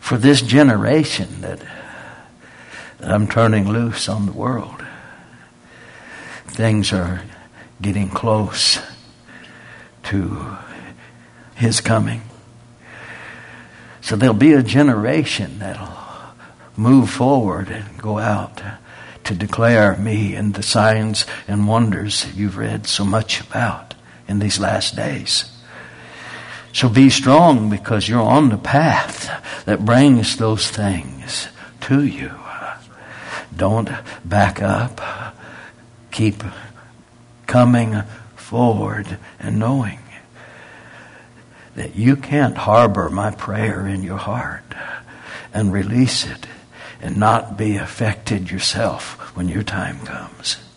For this generation that I'm turning loose on the world, things are getting close to His coming. So there'll be a generation that'll move forward and go out to declare me and the signs and wonders you've read so much about in these last days. So be strong, because you're on the path that brings those things to you. Don't back up. Keep coming forward and knowing that you can't harbor my prayer in your heart and release it and not be affected yourself when your time comes.